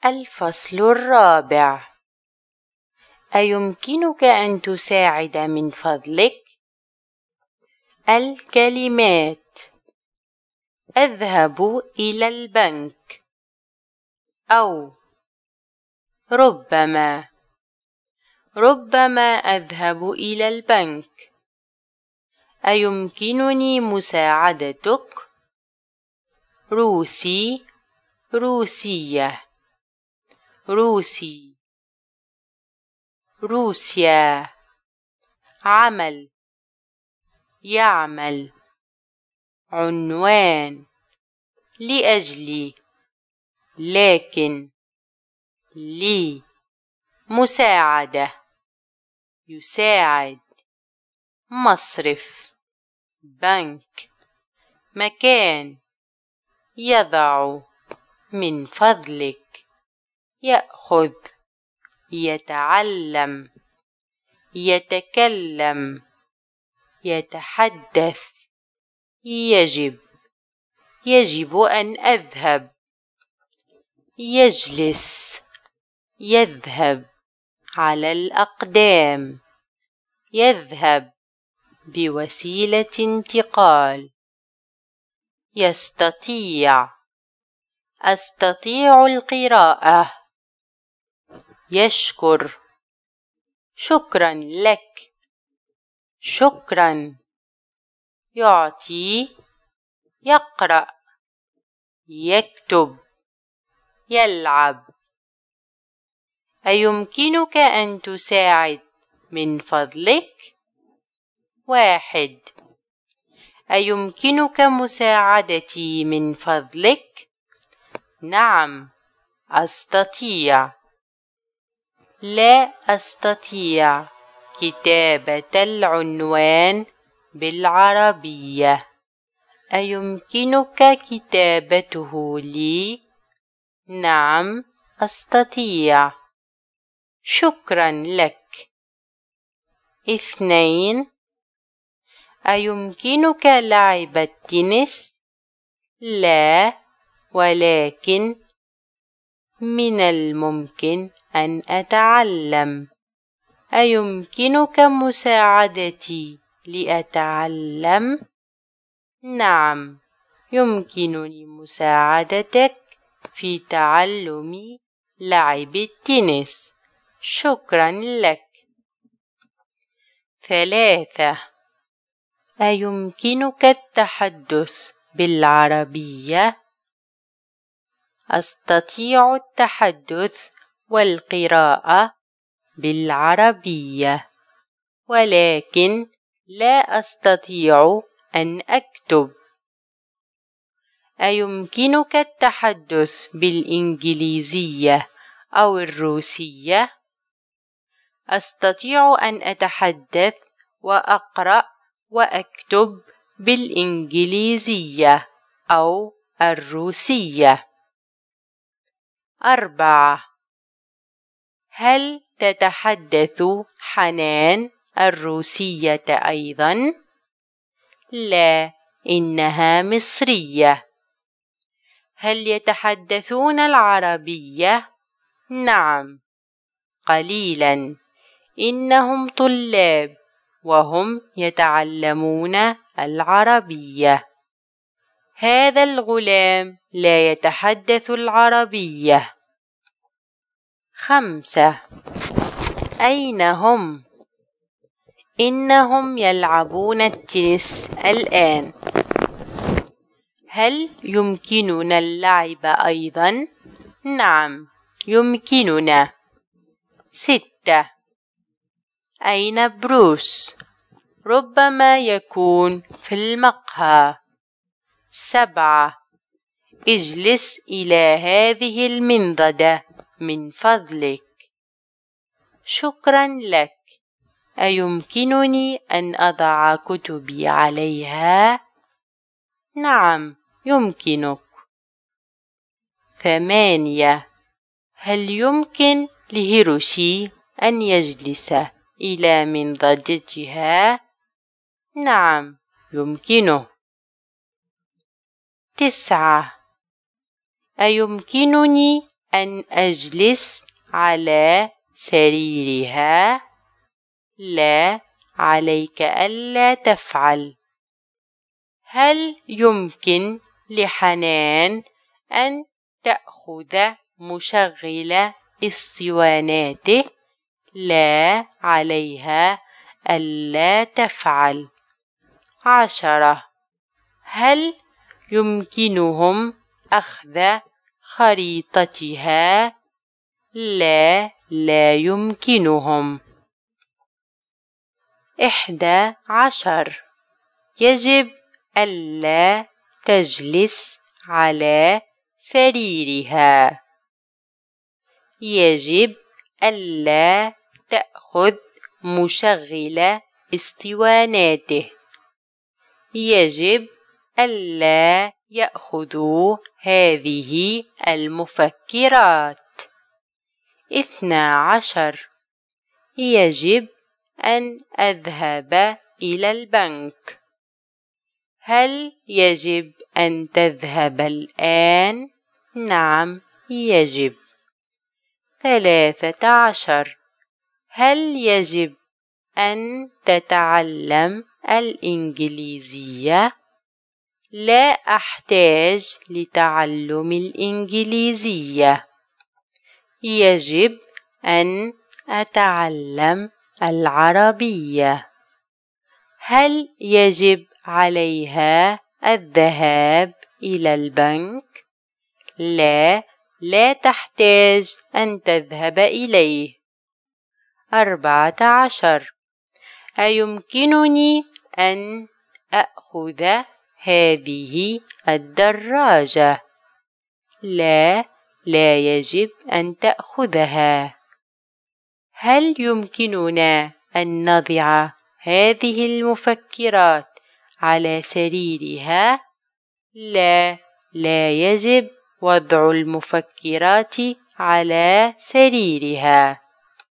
الفصل الرابع. أيمكنك أن تساعد من فضلك؟ الكلمات: أذهب إلى البنك، أو ربما أذهب إلى البنك. أيمكنني مساعدتك؟ روسي، روسية، روسي، روسيا. عمل، يعمل. عنوان: لأجلي، لكن، لي. مساعدة، يساعد. مصرف، بنك. مكان: يضع. من فضلك. يأخذ، يتعلم، يتكلم، يتحدث. يجب أن أذهب. يجلس، يذهب على الأقدام، يذهب بوسيلة انتقال. يستطيع، أستطيع القراءة. يشكر، شكرا لك، شكرا. يعطي، يقرأ، يكتب، يلعب. أيمكنك أن تساعد من فضلك؟ 1. أيمكنك مساعدتي من فضلك؟ نعم، أستطيع. لا أستطيع كتابة العنوان بالعربية. أيمكنك كتابته لي؟ نعم، أستطيع. شكرا لك. 2. أيمكنك لعب التنس؟ لا، ولكن من الممكن أن أتعلم. أيمكنك مساعدتي لأتعلم؟ نعم، يمكنني مساعدتك في تعلم لعب التنس. شكرا لك. 3. أيمكنك التحدث بالعربية؟ أستطيع التحدث والقراءة بالعربية، ولكن لا أستطيع أن أكتب. أيمكنك التحدث بالإنجليزية أو الروسية؟ أستطيع أن أتحدث وأقرأ وأكتب بالإنجليزية أو الروسية. 4. هل تتحدث حنان الروسية أيضا؟ لا، إنها مصرية. هل يتحدثون العربية؟ نعم، قليلا. إنهم طلاب وهم يتعلمون العربية. هذا الغلام لا يتحدث العربية. 5. أين هم؟ إنهم يلعبون التنس الآن. هل يمكننا اللعب أيضا؟ نعم، يمكننا. 6. أين بروس؟ ربما يكون في المقهى. 7. اجلس إلى هذه المنضدة من فضلك. شكرا لك. أيمكنني أن أضع كتبي عليها؟ نعم، يمكنك. 8. هل يمكن لهيروشي أن يجلس إلى منضدتها؟ نعم، يمكنه. 9. أيمكنني أن أجلس على سريرها؟ لا، عليك ألا تفعل. هل يمكن لحنان أن تأخذ مشغل اسطواناته؟ لا، عليها ألا تفعل. 10. هل يمكنهم أخذ خريطتها؟ لا، لا يمكنهم. 11. يجب ألا تجلس على سريرها. يجب ألا تأخذ مشغل اسطواناته. يجب ألا يأخذوا هذه المفكرات. 12. يجب أن أذهب إلى البنك. هل يجب أن تذهب الآن؟ نعم، يجب. 13. هل يجب أن تتعلم الإنجليزية؟ لا أحتاج لتعلم الإنجليزية. يجب أن أتعلم العربية. هل يجب عليها الذهاب إلى البنك؟ لا، لا تحتاج أن تذهب إليه. 14. أيمكنني أن أخذ هذه الدراجة؟ لا، لا يجب أن تأخذها. هل يمكننا أن نضع هذه المفكرات على سريرها؟ لا، لا يجب وضع المفكرات على سريرها.